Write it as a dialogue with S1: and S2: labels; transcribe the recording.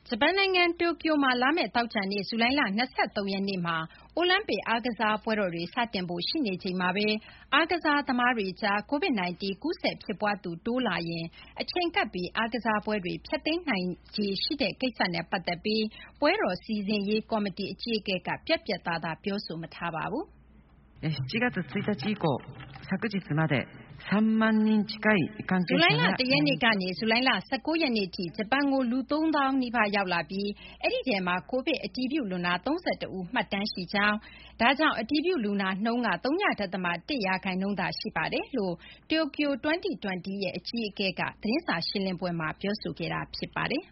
S1: ဂျပန်နိုင်ငံ တိုကျိုမှာ လာမယ့် သောကြာနေ့ ဇူလိုင်လ ၂၃ ရက်နေ့မှာ အိုလံပစ် အားကစားပွဲတော်တွေ စတင်ဖို့ ရှိနေချိန်မှာဘဲ အားကစားသမားတွေကြား COVID-19 ကူးစက်ဖြစ်ပွားသူ တိုးလာရင် အချိန်ကပ်ပြီး အားကစားပွဲတွေ ဖျက်သိမ်းနိုင်ခြေရှိတဲ့ ကိစ္စနဲ့ ပတ်သက်ပြီး ပွဲတော် စီစဉ်ရေး ကော်မတီ အကြီးအကဲက ပြတ်ပြတ်သားသား ပြောဆိုမထားပါဘူး
S2: 7月1日以降、昨日まで3万人近い関係者が
S1: ဇူလိုင်လ 1 ရက်နေ့ကနေ ဇူလိုင်လ 19 ရက်နေ့ထိ ဂျပန်ကို လူ 3,000 နီးပါး ရောက်လာပြီး အဲဒီထဲမှာ COVID အတည်ပြုလူနာ 31 ဦး မှတ်တမ်းရှိကြောင်း၊ ဒါကြောင့် အတည်ပြုလူနာနှုန်းက ဝ.၁ ရာခိုင်နှုန်းသာ ရှိပါတယ်လို့ Tokyo 2020 ရဲ့ အကြီးအကဲက သတင်းစာရှင်းလင်းပွဲမှာ ပြောဆိုခဲ့တာ ဖြစ်ပါတယ်